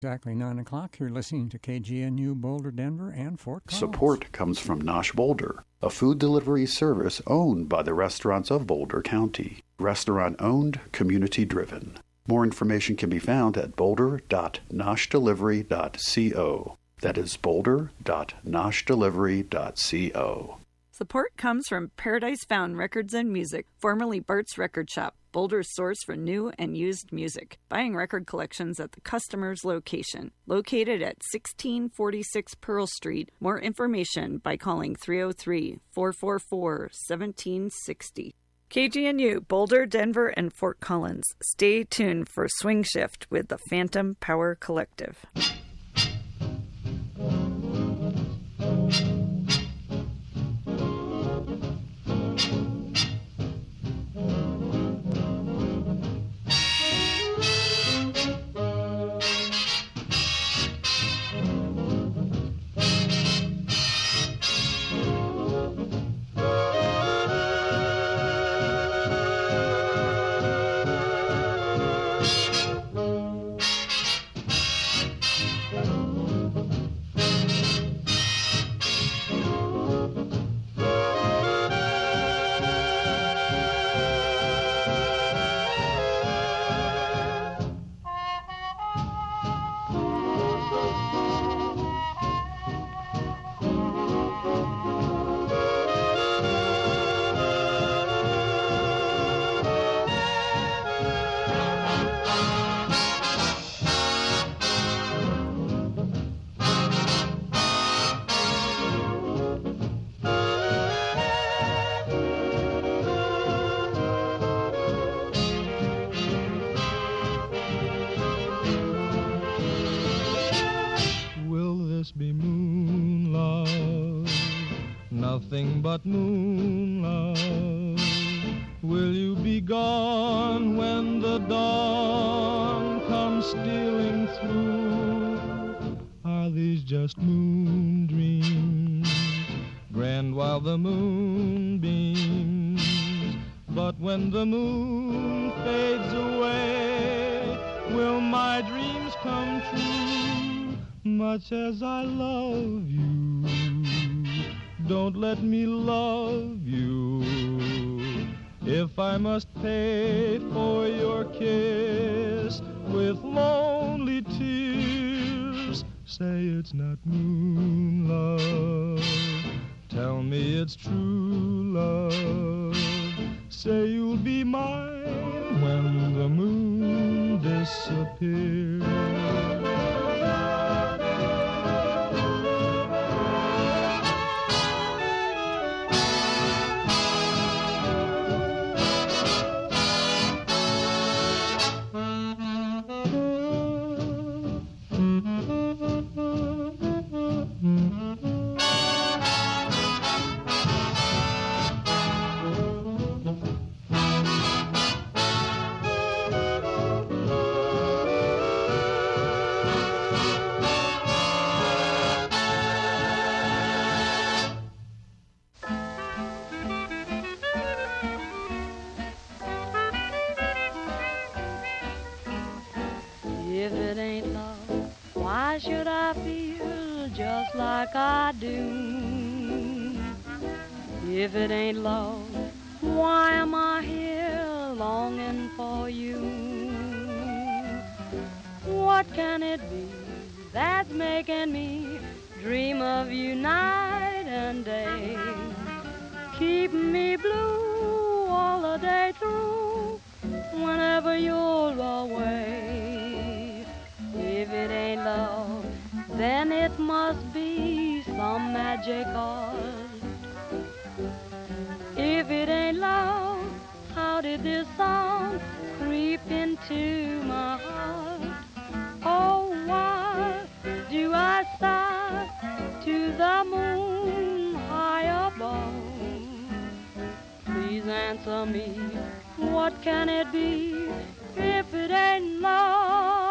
Exactly 9 o'clock. You're listening to KGNU Boulder, Denver, and Fort Collins. Support comes from Nosh Boulder, a food delivery service owned by the restaurants of Boulder County. Restaurant owned, community driven. More information can be found at boulder.noshdelivery.co. That is boulder.noshdelivery.co. Support comes from Paradise Found Records and Music, formerly Burt's Record Shop, Boulder's source for new and used music. Buying record collections at the customer's location. Located at 1646 Pearl Street. More information by calling 303-444-1760. KGNU, Boulder, Denver, and Fort Collins. Stay tuned for Swing Shift with the Phantom Power Collective. Nothing but moon love. Will you be gone when the dawn comes stealing through? Are these just moon dreams, grand while the moon beams? But when the moon fades away, will my dreams come true? Much as I love you, don't let me love you. If I must pay for your kiss with lonely tears, say it's not moon love. Tell me it's true love. Say you'll be mine when the moon disappears. If it ain't love, why should I feel just like I do? If it ain't love, why am I here longing for you? What can it be that's making me dream of you night and day? Keep me blue all the day through whenever you're away. If it ain't love, then it must be some magic art. If it ain't love, how did this song creep into my heart? Oh, why do I sigh to the moon high above? Please answer me, what can it be if it ain't love?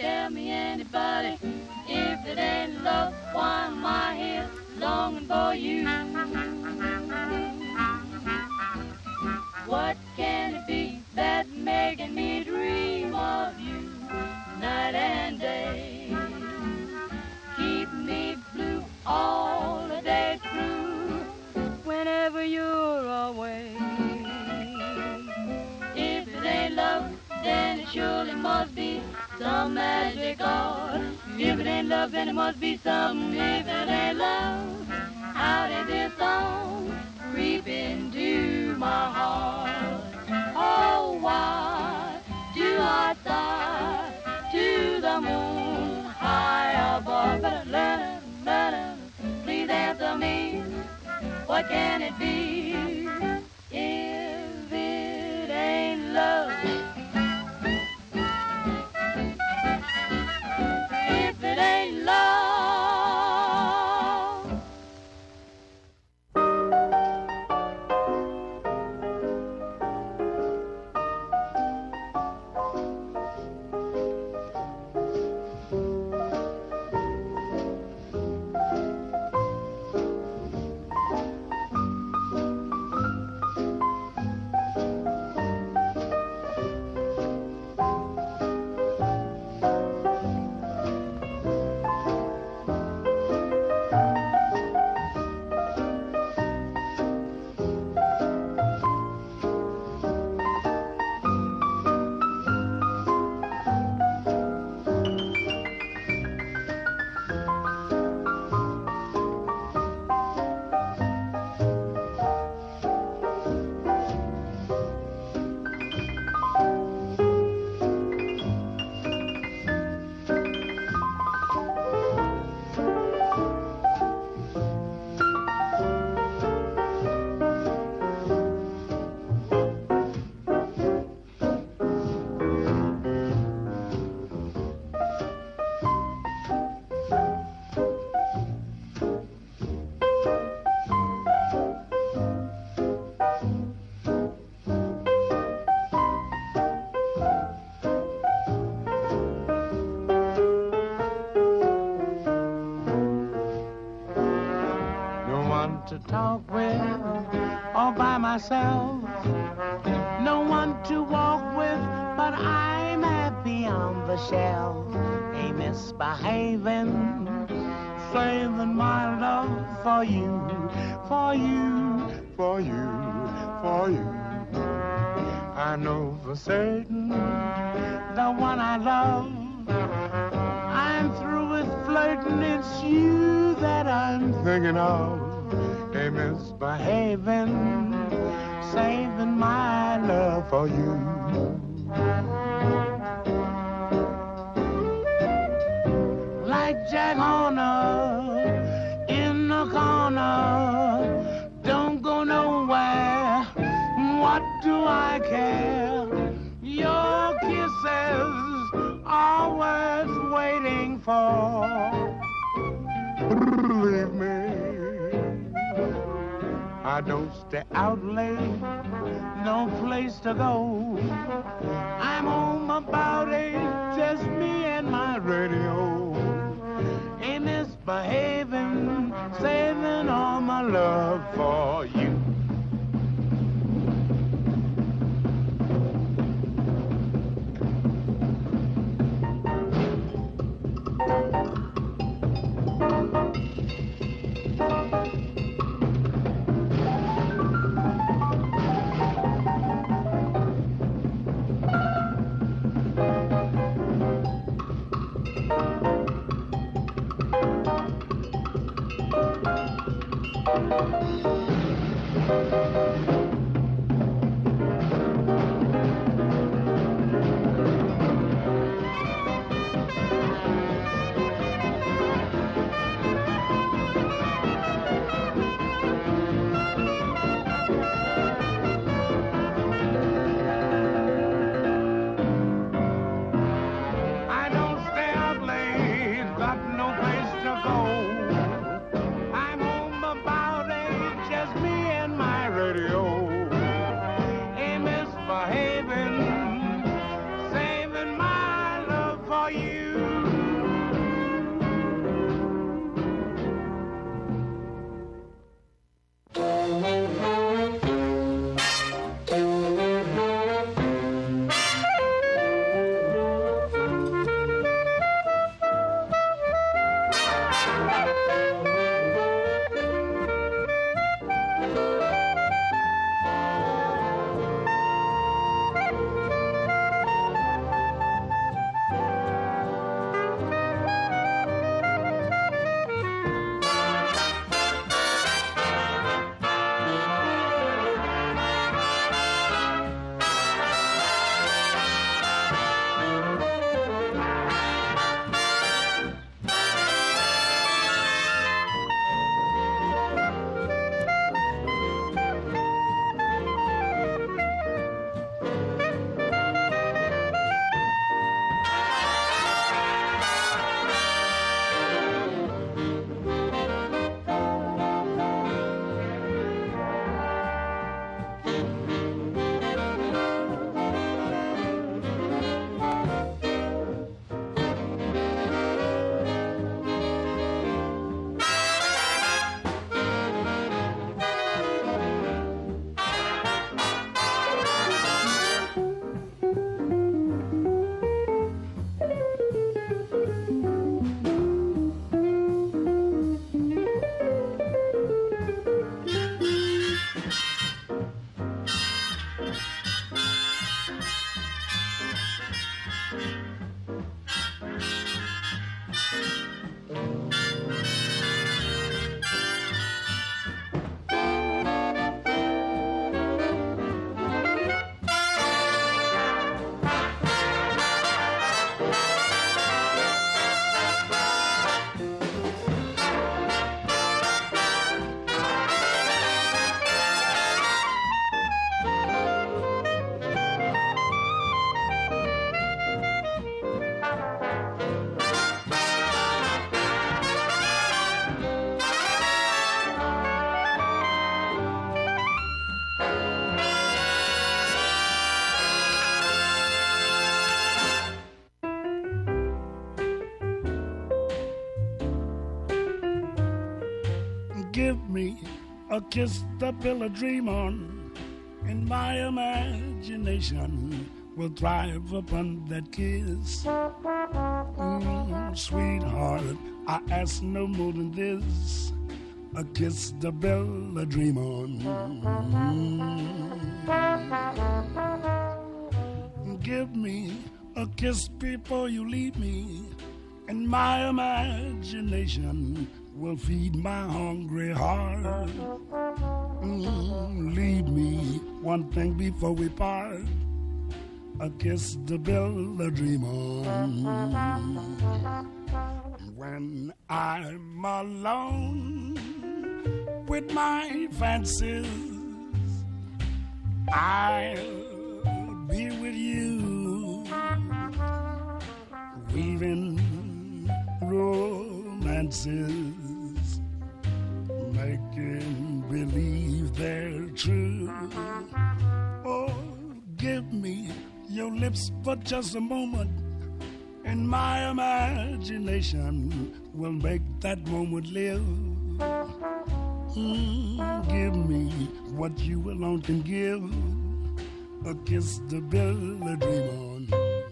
Tell me anybody, if it ain't love, why am I here longing for you? What can it be that's making me dream of you night and day? Keep me blue all the day through whenever you're away. If it ain't love, then it surely must be some magic art. If it ain't love, then it must be something. If it ain't love, how did this song creep into my heart? Oh, why do I sigh to the moon high above? Please answer me, what can it be if it ain't love? If it ain't love. To talk with all by myself, no one to walk with, but I'm happy on the shelf. Ain't misbehaving, saving my love for you, for you, for you, for you. I know for certain the one I love. I'm through with flirting, it's you that I'm thinking of. Ain't misbehaving, saving my love for you. Like Jack Horner in the corner, don't go nowhere, what do I care? Your kisses always waiting for. Believe me, I don't stay out late, no place to go. I'm home about 8, just me and my radio. Ain't misbehaving, saving all my love for you. a kiss to build a dream on, and my imagination will thrive upon that kiss. Sweetheart, I ask no more than this, a kiss to build a dream on. Give me a kiss before you leave me, and my imagination will feed my hungry heart. Leave me one thing before we part, a kiss to build a dream on. When I'm alone with my fancies, I'll be with you, weaving romances, making believe they're true. Oh, give me your lips for just a moment, and my imagination will make that moment live. Give me what you alone can give, a kiss to build a dream on.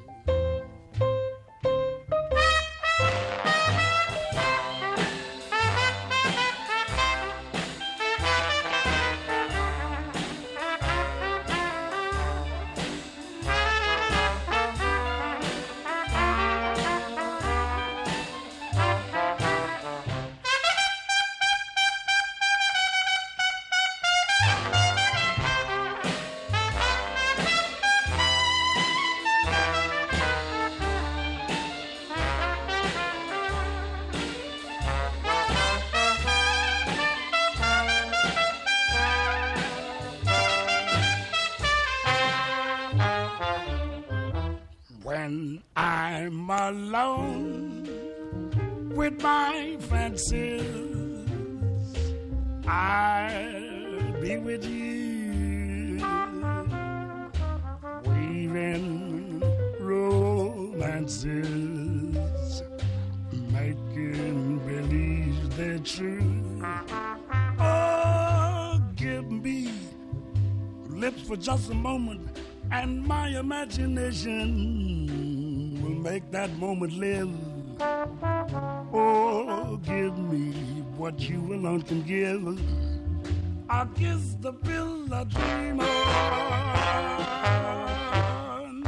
When I'm alone with my fancies, I'll be with you, weaving romances, making believe they're true. Oh, give me lips for just a moment, and my imagination will make that moment live. Oh, give me what you alone can give, I'll kiss the bill I dream on.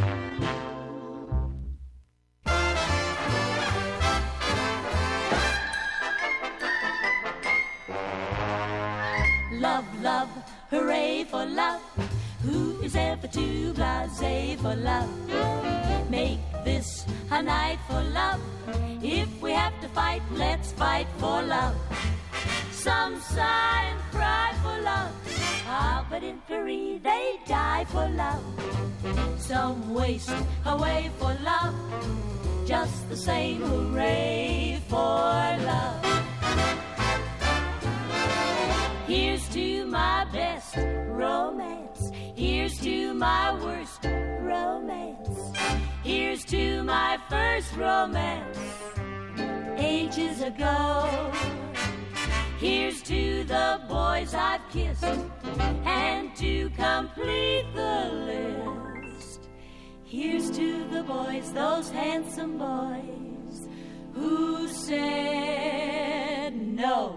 Love, love, hooray for love. Who is ever too blasé for love? Make this a night for love. If we have to fight, let's fight for love. Some sigh and cry for love. Ah, but in Paris they die for love. Some waste away for love. Just the same, hooray for love. Here's to my best romance. Here's to my worst romance. Here's to my first romance ages ago. Here's to the boys I've kissed, and to complete the list, here's to the boys, those handsome boys, who said no.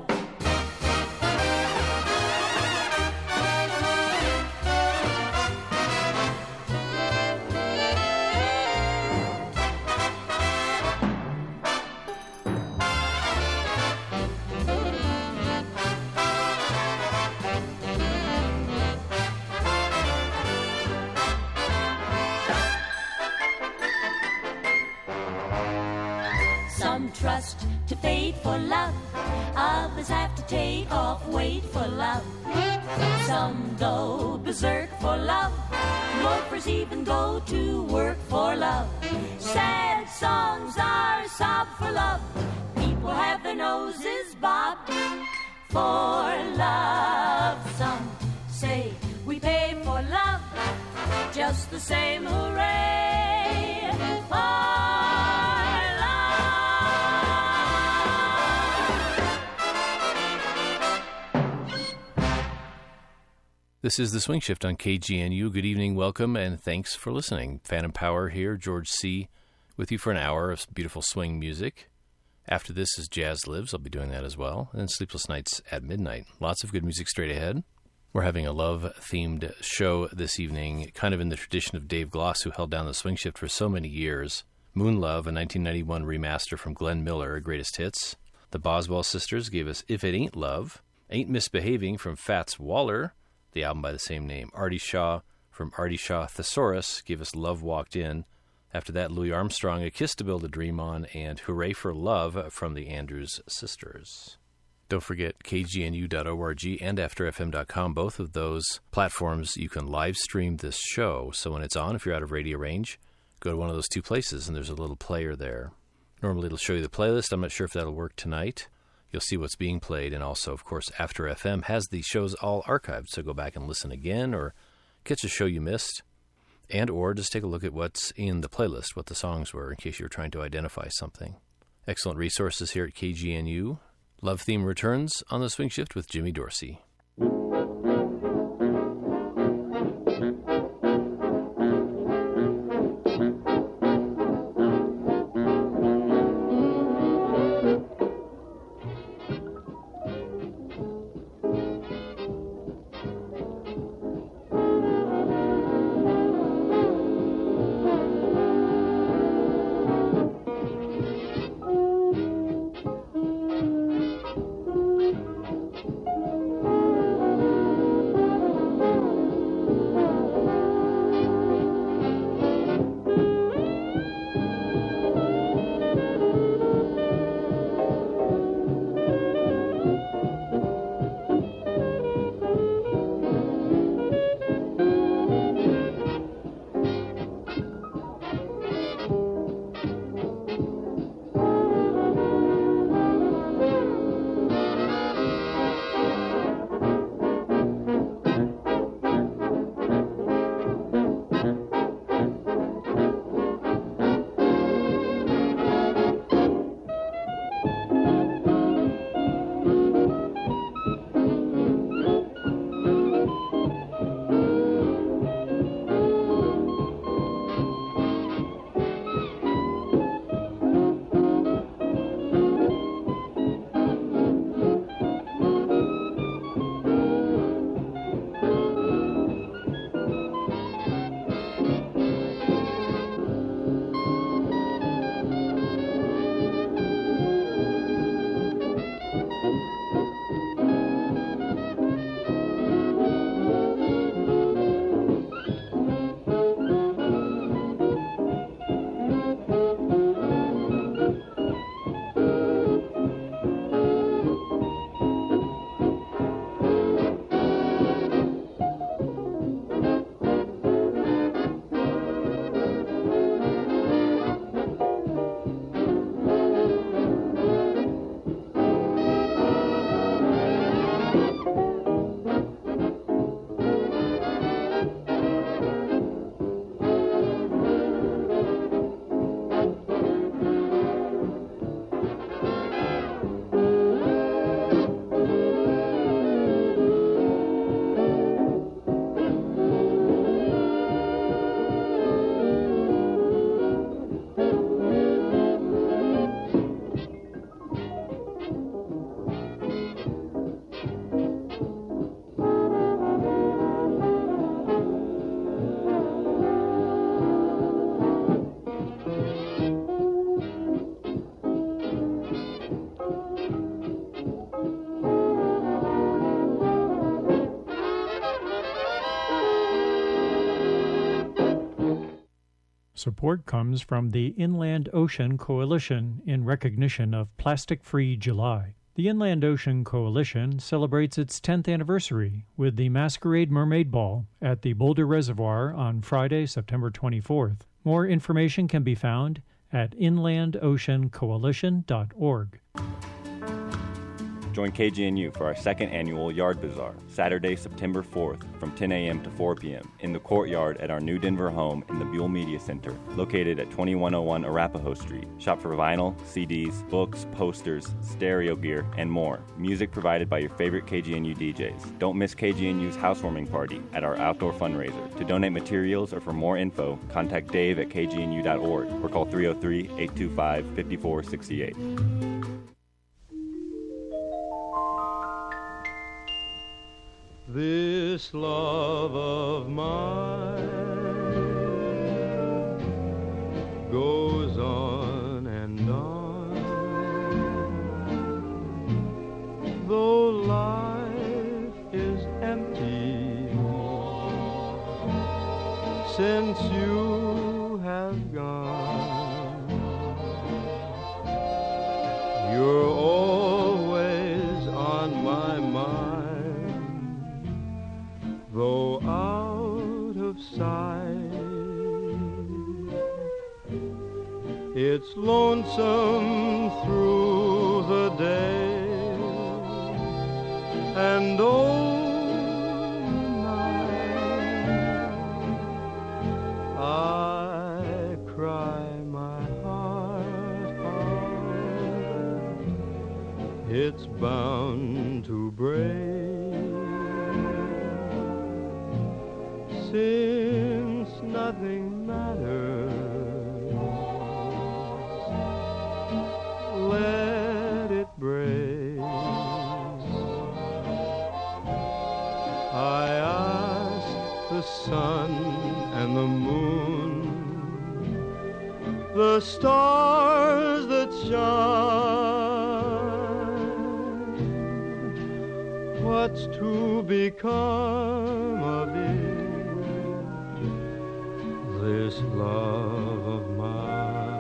Trust to fate for love. Others have to take off weight for love. Some go berserk for love. Loafers even go to work for love. Sad songs are sob for love. People have their noses bobbed for love. Some say we pay for love. Just the same, hooray for love. This is The Swing Shift on KGNU. Good evening, welcome, and thanks for listening. Phantom Power here, George C., with you for an hour of beautiful swing music. After this is Jazz Lives. I'll be doing that as well. And then Sleepless Nights at Midnight. Lots of good music straight ahead. We're having a love-themed show this evening, kind of in the tradition of Dave Gloss, who held down The Swing Shift for so many years. Moon Love, a 1991 remaster from Glenn Miller, Greatest Hits. The Boswell Sisters gave us If It Ain't Love. Ain't Misbehaving from Fats Waller, the album by the same name. Artie Shaw from Artie Shaw Thesaurus gave us Love Walked In. After that, Louis Armstrong, A Kiss to Build a Dream On, and Hooray for Love from the Andrews Sisters. Don't forget kgnu.org and afterfm.com. Both of those platforms, you can live stream this show. So when it's on, if you're out of radio range, go to one of those two places, and there's a little player there. Normally it'll show you the playlist. I'm not sure if that'll work tonight. You'll see what's being played, and also, of course, After FM has the shows all archived, so go back and listen again or catch a show you missed, and or just take a look at what's in the playlist, what the songs were, in case you're trying to identify something. Excellent resources here at KGNU. Love Theme returns on The Swing Shift with Jimmy Dorsey. Support comes from the Inland Ocean Coalition in recognition of Plastic-Free July. The Inland Ocean Coalition celebrates its 10th anniversary with the Masquerade Mermaid Ball at the Boulder Reservoir on Friday, September 24th. More information can be found at inlandoceancoalition.org. Join KGNU for our second annual Yard Bazaar, Saturday, September 4th from 10 a.m. to 4 p.m. in the courtyard at our new Denver home in the Buell Media Center, located at 2101 Arapahoe Street. Shop for vinyl, CDs, books, posters, stereo gear, and more. Music provided by your favorite KGNU DJs. Don't miss KGNU's housewarming party at our outdoor fundraiser. To donate materials or for more info, contact Dave at kgnu.org or call 303-825-5468. This love of mine goes on and on, though life is empty since you have gone. You're always on my mind, though out of sight. It's lonesome through the day and all night. I cry my heart out, it's bound to break, since nothing matters. Let it break. I ask the sun and the moon, the stars that shine, what's to become of it, this love of mine?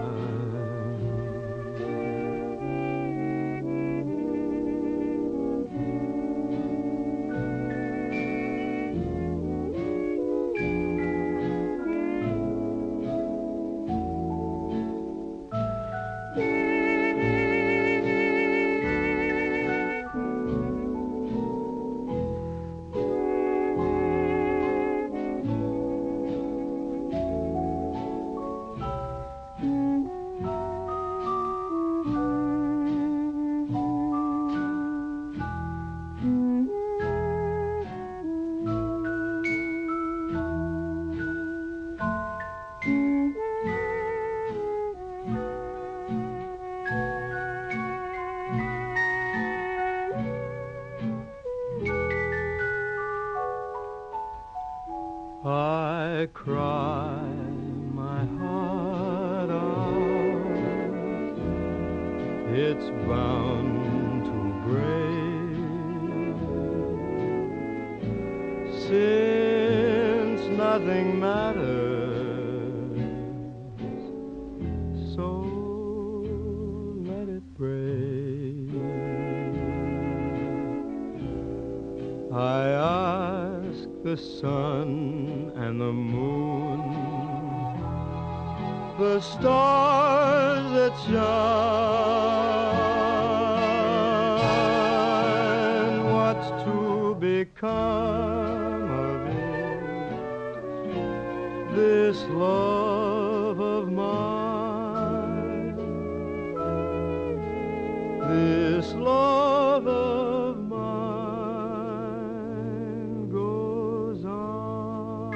I cry my heart out, it's bound to break, since nothing matters, so let it break. I ask the sun and the moon, the stars that shine, what's to become of it, this love of mine, this love of mine goes on.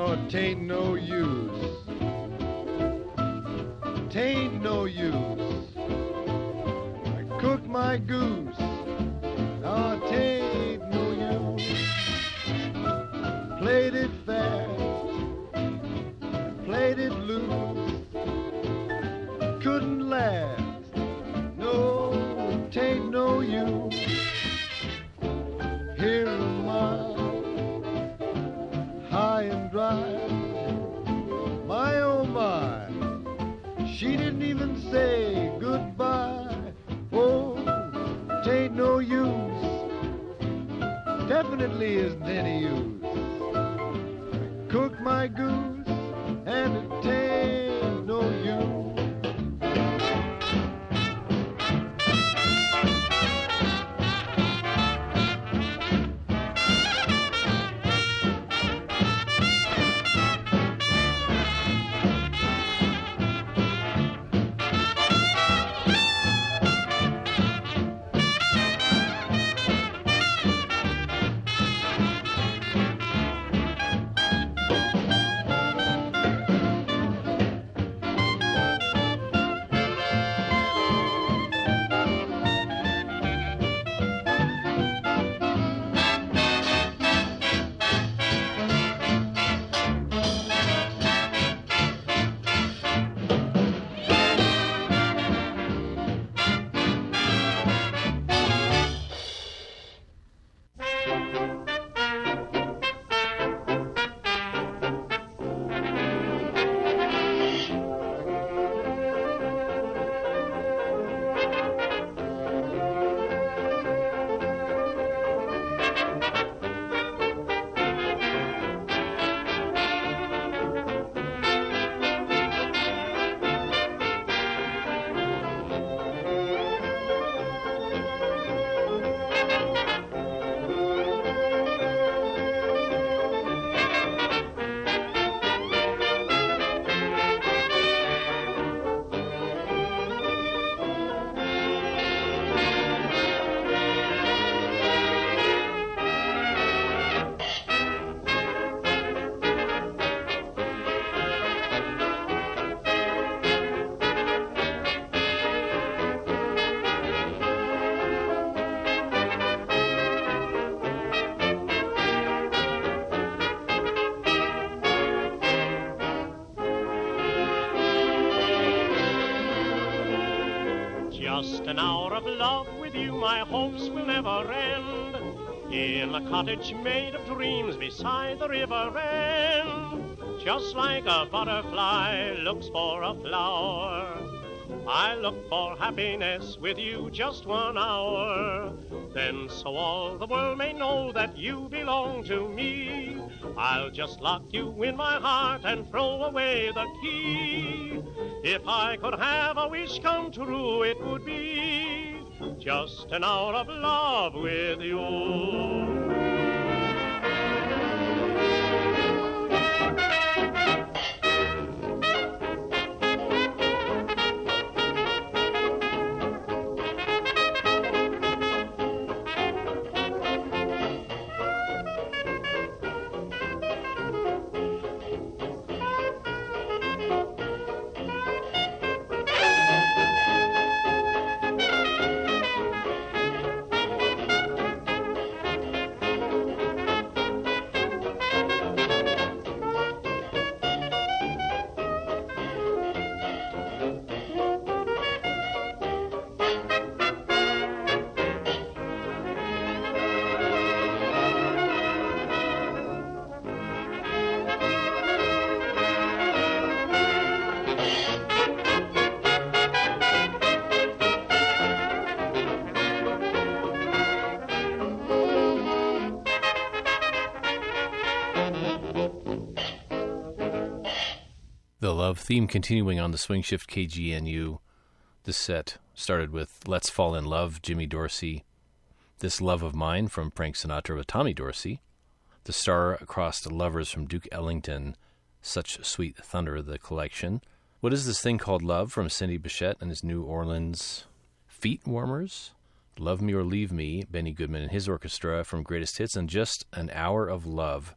Oh, 'tain't no use. 'Tain't no use. I cooked my goose. Oh, 'tain't no use. Played it fast, played it loose. Couldn't last. No, 'tain't no use. Here am I, high and dry. My oh my, she didn't even say goodbye. Oh, 'tain't no use. Definitely isn't any use. Cooked my goose and it 'tain't no use. Just an hour of love with you, my hopes will never end. In a cottage made of dreams beside the river end. Just like a butterfly looks for a flower, I look for happiness with you just 1 hour. Then so all the world may know that you belong to me, I'll just lock you in my heart and throw away the key. If I could have a wish come true, it would be just an hour of love with you. The love theme continuing on the Swing Shift KGNU. This set started with Let's Fall in Love, Jimmy Dorsey. This Love of Mine from Frank Sinatra with Tommy Dorsey. The Star Across Lovers from Duke Ellington, Such Sweet Thunder, the collection. What is this thing called Love from Cindy Bichette and his New Orleans Feet Warmers. Love Me or Leave Me, Benny Goodman and his orchestra from Greatest Hits, and Just an Hour of Love,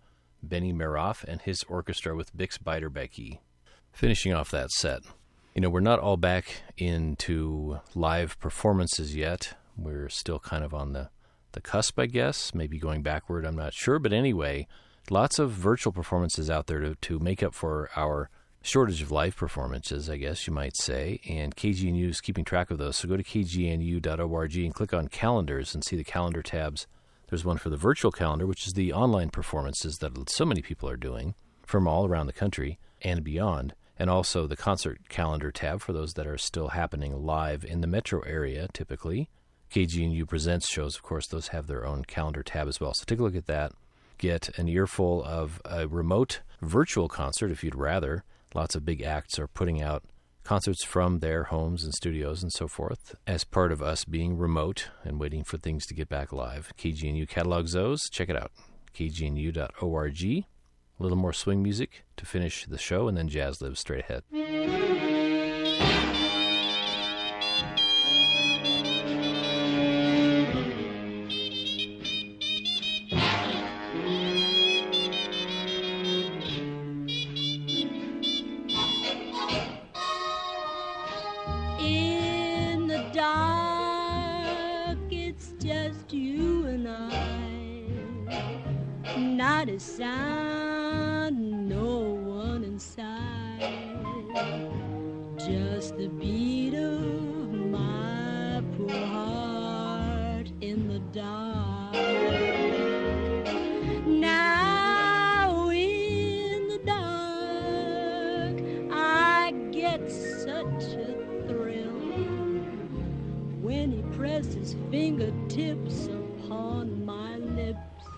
Benny Maroff and his orchestra with Bix Beiderbecke. Finishing off that set. We're not all back into live performances yet. We're still kind of on the cusp, I guess, maybe going backward, I'm not sure. But anyway, lots of virtual performances out there to make up for our shortage of live performances, I guess you might say. And KGNU is keeping track of those. So go to kgnu.org and click on calendars and see the calendar tabs. There's one for the virtual calendar, which is the online performances that so many people are doing from all around the country and beyond. And also the concert calendar tab for those that are still happening live in the metro area, typically. KGNU Presents shows, of course, those have their own calendar tab as well. So take a look at that. Get an earful of a remote virtual concert if you'd rather. Lots of big acts are putting out concerts from their homes and studios and so forth as part of us being remote and waiting for things to get back live. KGNU catalogs those. Check it out. kgnu.org. A little more swing music to finish the show, and then Jazz Lives straight ahead. In the dark, it's just you and I. Not a sound, no one inside. Just the beat of my poor heart in the dark. Now in the dark, I get such a thrill when he pressed his fingertips upon my lips.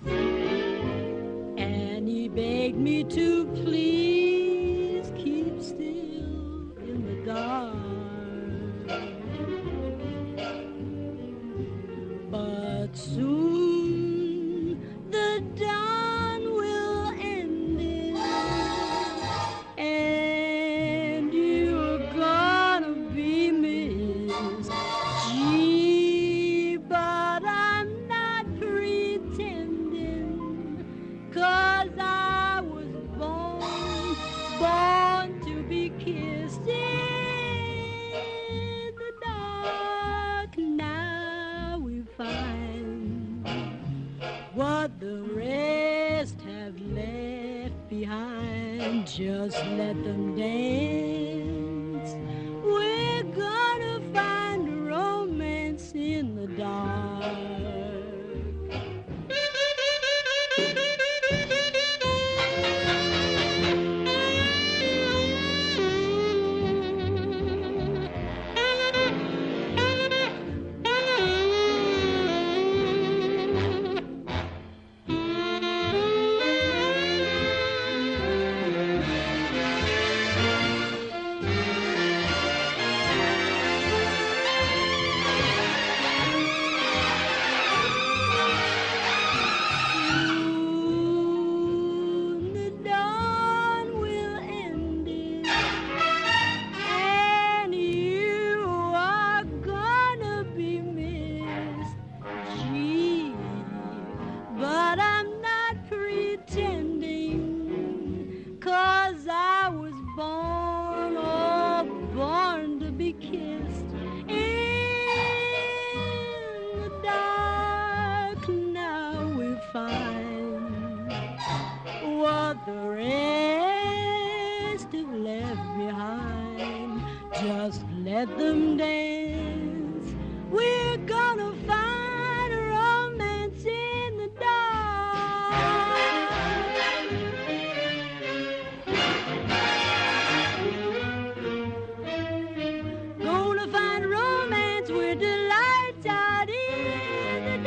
And he begged me to please keep still in the dark. But soon the dawn will end it, and you're gonna be missed. Gee, but I'm not pretending, 'cause I was born to be kissed in the dark. Now we find what the rest have left behind. Just let them dance. We're gonna find romance in the dark. Let them dance. We're gonna find a romance in the dark. Gonna find romance where the lights out in the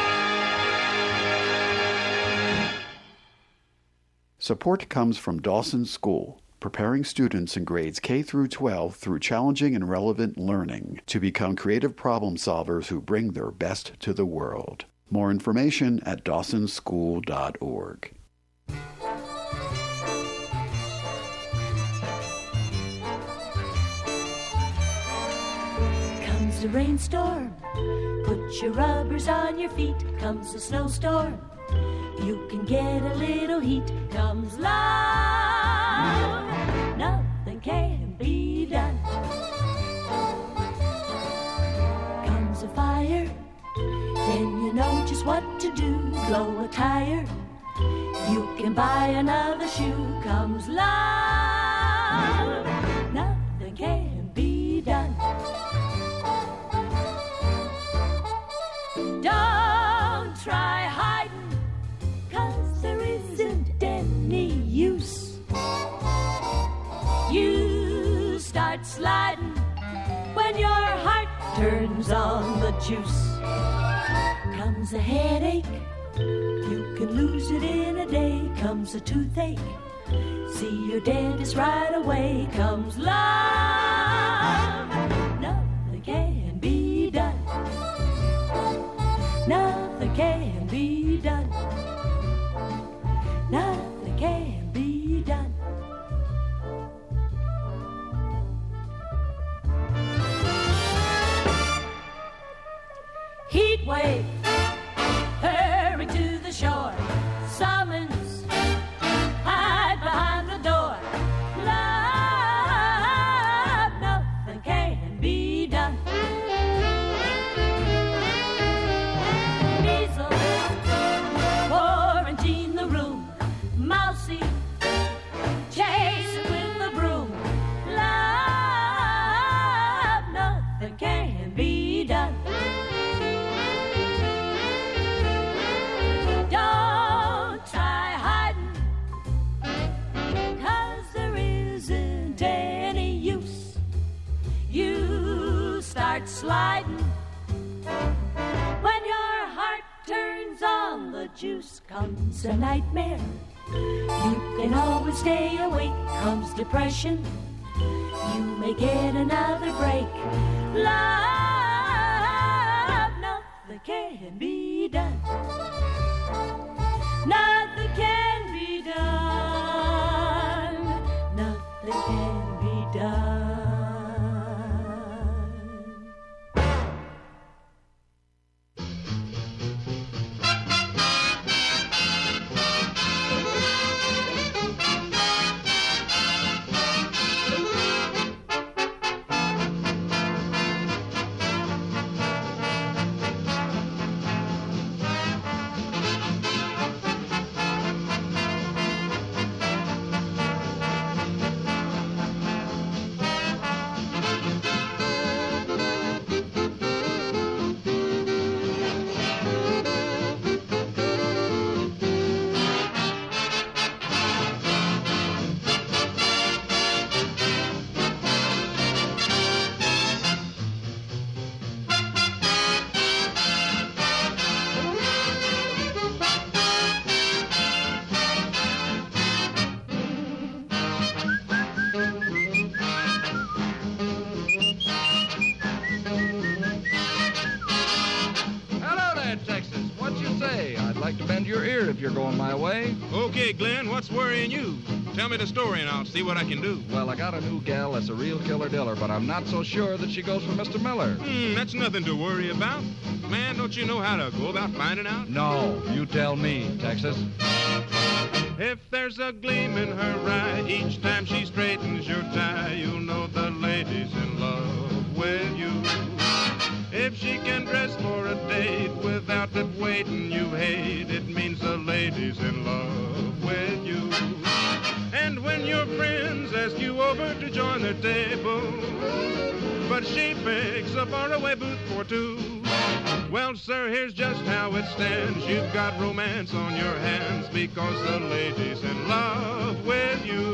dark. Support comes from Dawson School, preparing students in grades K through 12 through challenging and relevant learning to become creative problem solvers who bring their best to the world. More information at dawsonschool.org. Comes the rainstorm, put your rubbers on your feet. Comes the snowstorm, you can get a little heat. comes love. Nothing can be done. Comes a fire, then you know just what to do. Blow a tire, you can buy another shoe. Comes love, nothing can be done. Don't try hiding, 'cause there isn't any use. You start sliding when your heart turns on the juice. Comes a headache, you can lose it in a day. Comes a toothache, see your dentist right away. Comes love, nothing can be done. Nothing can be done. Nothing can be done. Heat wave, hurry to the shore. Summons, hide behind the door. Love, nothing can be done. Measles, quarantine the room. Mousy, chase it with the broom. Love, nothing can be done. Don't try hiding, 'cause there isn't any use. You start sliding when your heart turns on the juice. Comes a nightmare, you can always stay awake. Comes depression, you may get another break. Love, nothing can be done. Nothing can be done. Nothing can be done. If you're going my way. Okay, Glenn, what's worrying you? Tell me the story and I'll see what I can do. Well, I got a new gal that's a real killer diller, but I'm not so sure that she goes for Mr. Miller. That's nothing to worry about. Man, don't you know how to go about finding out? No, you tell me, Texas. If there's a gleam in her eye each time she straightens your tie, you'll know the lady's in love with you. If she can dress for a date without that waiting you hate, it means the lady's in love with you. And when your friends ask you over to join their table, but she picks a faraway booth for two, well, sir, here's just how it stands. You've got romance on your hands because the lady's in love with you.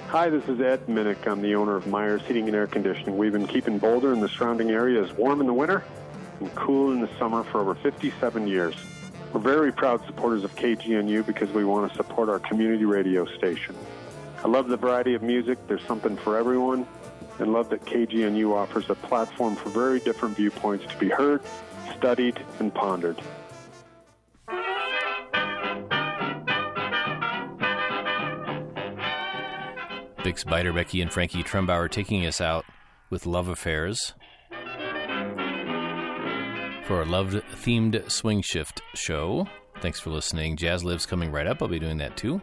Hi, this is Ed Minnick. I'm the owner of Myers Heating and Air Conditioning. We've been keeping Boulder and the surrounding areas warm in the winter and cool in the summer for over 57 years. We're very proud supporters of KGNU because we want to support our community radio station. I love the variety of music. There's something for everyone, and love that KGNU offers a platform for very different viewpoints to be heard, studied, and pondered. Bix Beiderbecke and Frankie Trumbauer taking us out with Love Affairs for a love-themed swing shift show. Thanks for listening. Jazz Lives coming right up. I'll be doing that too.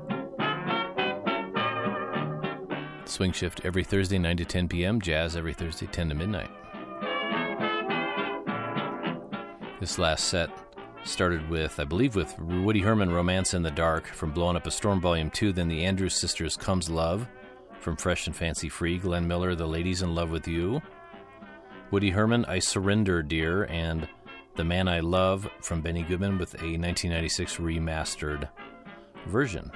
Swing shift every Thursday, 9 to 10 p.m. Jazz every Thursday, 10 to midnight. This last set started with, I believe, with Woody Herman, Romance in the Dark from Blowing Up a Storm Volume 2, then the Andrews Sisters, Comes Love from Fresh and Fancy Free, Glenn Miller, The Ladies in Love with You, Woody Herman, I Surrender, Dear, and The Man I Love from Benny Goodman with a 1996 remastered version.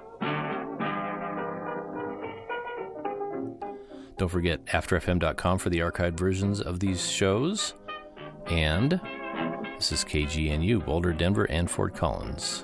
Don't forget AfterFM.com for the archived versions of these shows. And this is KGNU, Boulder, Denver, and Fort Collins.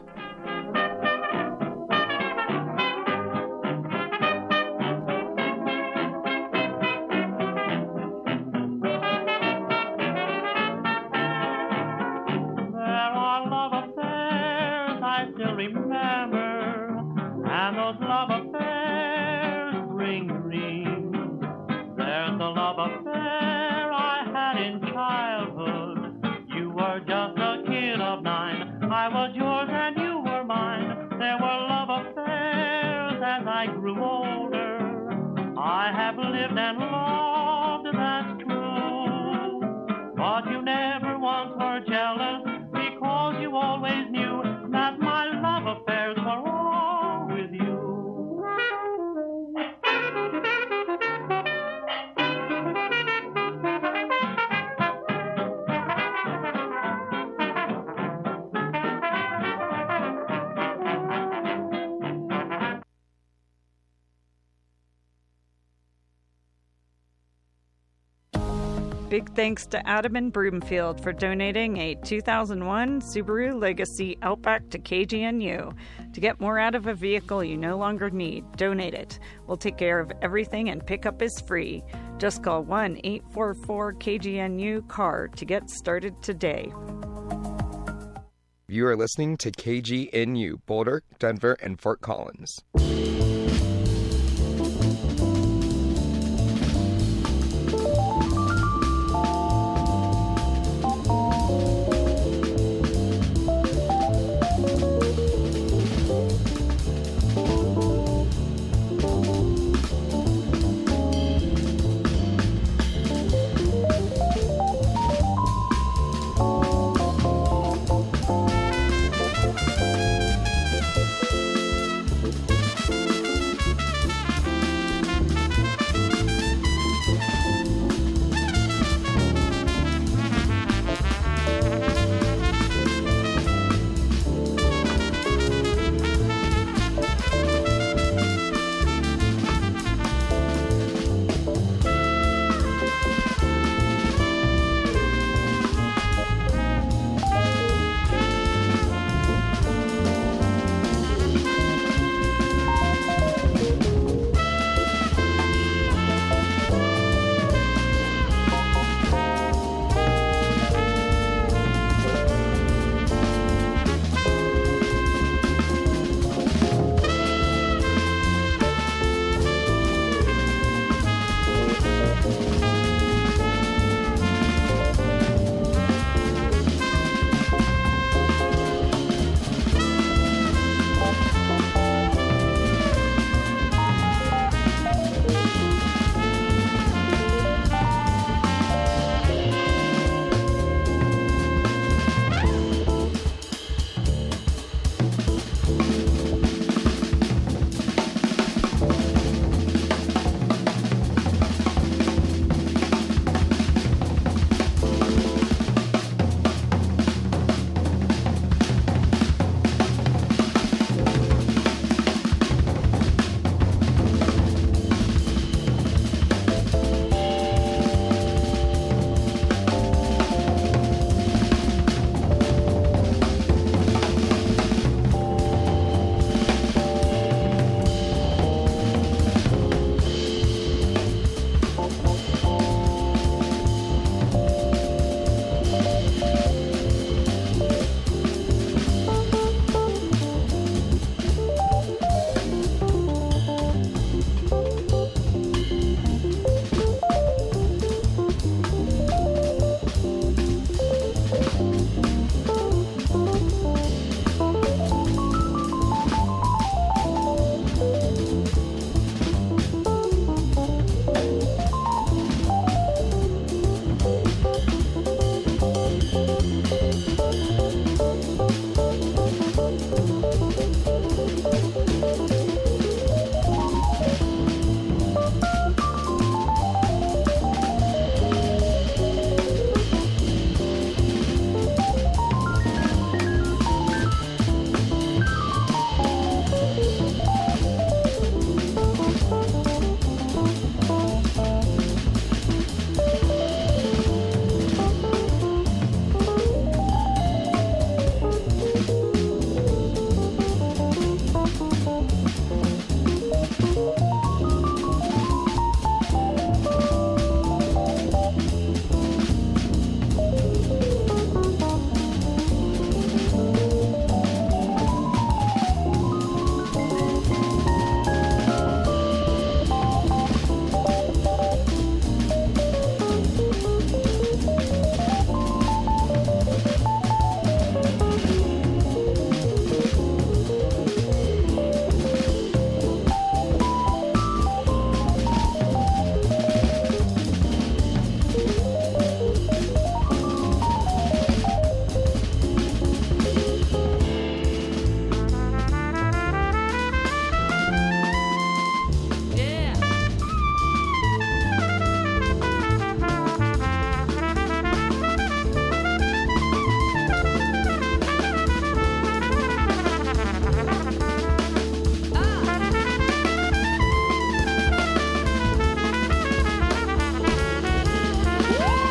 Big thanks to Adam in Broomfield for donating a 2001 Subaru Legacy Outback to KGNU. To get more out of a vehicle you no longer need, donate it. We'll take care of everything and pickup is free. Just call 1-844-KGNU-CAR to get started today. You are listening to KGNU, Boulder, Denver, and Fort Collins.